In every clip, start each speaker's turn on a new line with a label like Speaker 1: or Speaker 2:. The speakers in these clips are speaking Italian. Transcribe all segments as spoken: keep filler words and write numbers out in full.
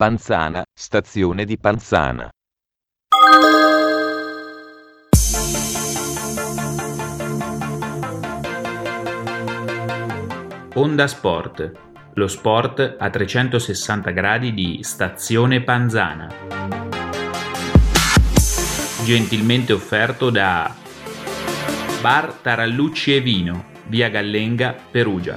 Speaker 1: Panzana, stazione di Panzana.
Speaker 2: Onda Sport, lo sport a trecentosessanta gradi di Stazione Panzana. Gentilmente offerto da Bar Tarallucci e Vino, via Gallenga, Perugia.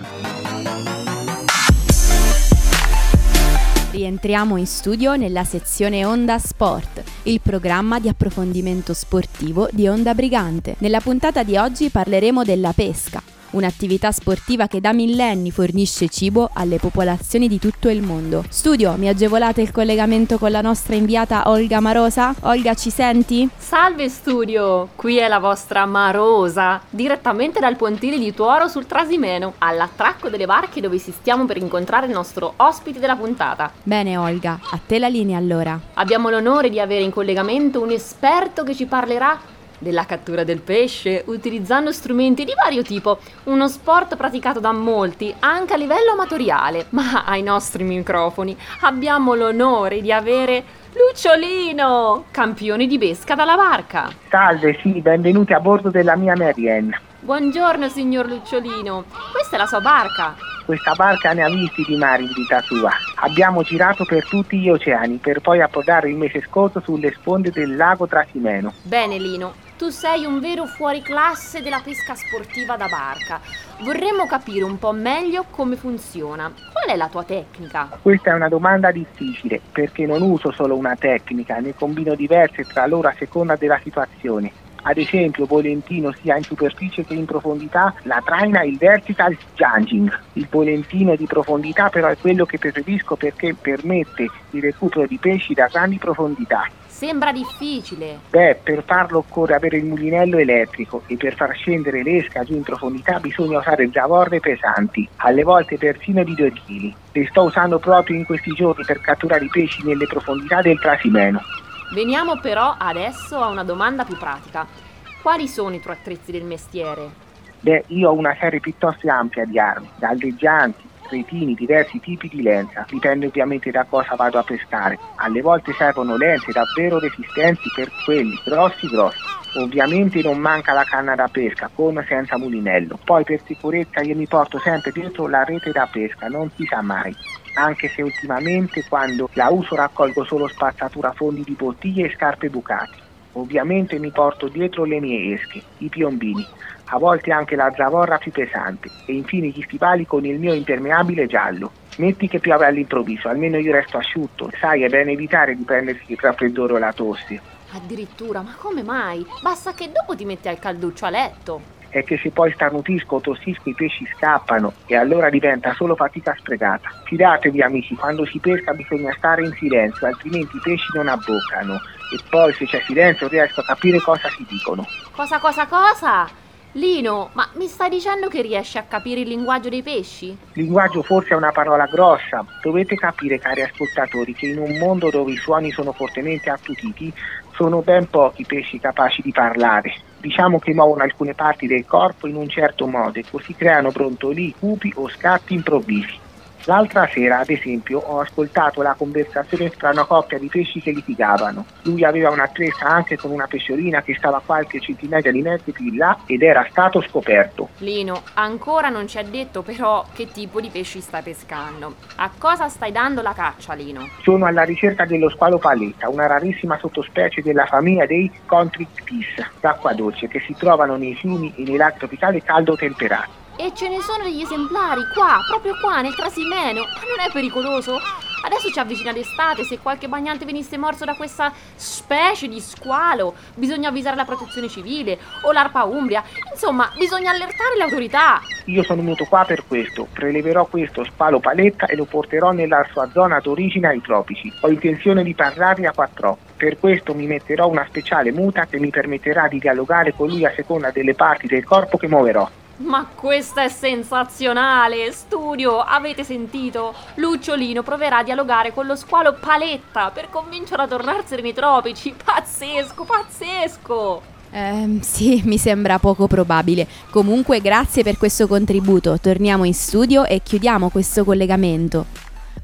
Speaker 3: Rientriamo in studio nella sezione Onda Sport, il programma di approfondimento sportivo di Onda Brigante. Nella puntata di oggi parleremo della pesca, un'attività sportiva che da millenni fornisce cibo alle popolazioni di tutto il mondo. Studio, mi agevolate il collegamento con la nostra inviata Olga Marosa? Olga, ci senti?
Speaker 4: Salve studio, qui è la vostra Marosa, direttamente dal pontile di Tuoro sul Trasimeno, all'attracco delle barche dove si stiamo per incontrare il nostro ospite della puntata.
Speaker 3: Bene Olga, a te la linea allora.
Speaker 4: Abbiamo l'onore di avere in collegamento un esperto che ci parlerà della cattura del pesce utilizzando strumenti di vario tipo, uno sport praticato da molti anche a livello amatoriale, ma ai nostri microfoni abbiamo l'onore di avere Lucciolino, campione di pesca dalla barca.
Speaker 5: Salve, sì, benvenuti a bordo della mia Marianne.
Speaker 4: Buongiorno signor Lucciolino, questa è la sua barca.
Speaker 5: Questa barca ne ha visti di mare in vita sua. Abbiamo girato per tutti gli oceani per poi approdare il mese scorso sulle sponde del lago Trasimeno.
Speaker 4: Bene Lino, tu sei un vero fuoriclasse della pesca sportiva da barca. Vorremmo capire un po' meglio come funziona. Qual è la tua tecnica?
Speaker 5: Questa è una domanda difficile perché non uso solo una tecnica, ne combino diverse tra loro a seconda della situazione. Ad esempio, volentino sia in superficie che in profondità, la traina il vertical junging. Il volentino di profondità però è quello che preferisco perché permette il recupero di pesci da grandi profondità.
Speaker 4: Sembra difficile.
Speaker 5: Beh, per farlo occorre avere il mulinello elettrico e per far scendere l'esca giù in profondità bisogna usare zavorre pesanti, alle volte persino di due chili. Le sto usando proprio in questi giorni per catturare i pesci nelle profondità del Trasimeno.
Speaker 4: Veniamo però adesso a una domanda più pratica. Quali sono i tuoi attrezzi del mestiere?
Speaker 5: Beh, io ho una serie piuttosto ampia di armi, galleggianti, retini, diversi tipi di lenza. Dipende ovviamente da cosa vado a pescare. Alle volte servono lenze davvero resistenti per quelli grossi grossi. Ovviamente non manca la canna da pesca, con o senza mulinello. Poi per sicurezza io mi porto sempre dietro la rete da pesca, non si sa mai. Anche se ultimamente quando la uso raccolgo solo spazzatura, fondi di bottiglie e scarpe bucate. Ovviamente mi porto dietro le mie esche, i piombini, a volte anche la zavorra più pesante e infine gli stivali con il mio impermeabile giallo. Metti che piove all'improvviso, almeno io resto asciutto. Sai, è bene evitare di prendersi il raffreddore o la tosse.
Speaker 4: Addirittura, ma come mai? Basta che dopo ti metti al calduccio a letto.
Speaker 5: È che se poi starnutisco o tossisco i pesci scappano e allora diventa solo fatica sprecata. Fidatevi amici, quando si pesca bisogna stare in silenzio, altrimenti i pesci non abboccano e poi se c'è silenzio riesco a capire cosa si dicono.
Speaker 4: Cosa cosa cosa? Lino, ma mi stai dicendo che riesci a capire il linguaggio dei pesci?
Speaker 5: Linguaggio forse è una parola grossa. Dovete capire, cari ascoltatori, che in un mondo dove i suoni sono fortemente attutiti sono ben pochi pesci capaci di parlare. Diciamo che muovono alcune parti del corpo in un certo modo e così creano brontolii, cupi o scatti improvvisi. L'altra sera, ad esempio, ho ascoltato la conversazione tra una coppia di pesci che litigavano. Lui aveva una tressa anche con una pesciolina che stava a qualche centinaia di metri più in là ed era stato scoperto.
Speaker 4: Lino, ancora non ci ha detto però che tipo di pesci stai pescando. A cosa stai dando la caccia, Lino?
Speaker 5: Sono alla ricerca dello squalo paletta, una rarissima sottospecie della famiglia dei contrictis d'acqua dolce che si trovano nei fiumi e nei laghi tropicali caldo temperati.
Speaker 4: E ce ne sono degli esemplari qua, proprio qua nel Trasimeno. Ma non è pericoloso? Adesso ci avvicina l'estate, se qualche bagnante venisse morso da questa specie di squalo bisogna avvisare la protezione civile o l'ARPA Umbria. Insomma, bisogna allertare le autorità.
Speaker 5: Io sono venuto qua per questo, preleverò questo squalo paletta e lo porterò nella sua zona d'origine ai tropici. Ho intenzione di parlargli a quattro occhi. Per questo mi metterò una speciale muta che mi permetterà di dialogare con lui a seconda delle parti del corpo che muoverò.
Speaker 4: Ma questa è sensazionale! Studio, avete sentito? Lucciolino proverà a dialogare con lo squalo paletta per convincerlo a tornarsene nei tropici. Pazzesco, pazzesco!
Speaker 3: Eh, sì, mi sembra poco probabile. Comunque grazie per questo contributo. Torniamo in studio e chiudiamo questo collegamento.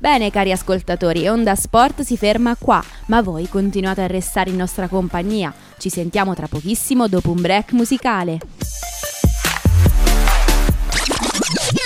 Speaker 3: Bene cari ascoltatori, Onda Sport si ferma qua, ma voi continuate a restare in nostra compagnia. Ci sentiamo tra pochissimo dopo un break musicale.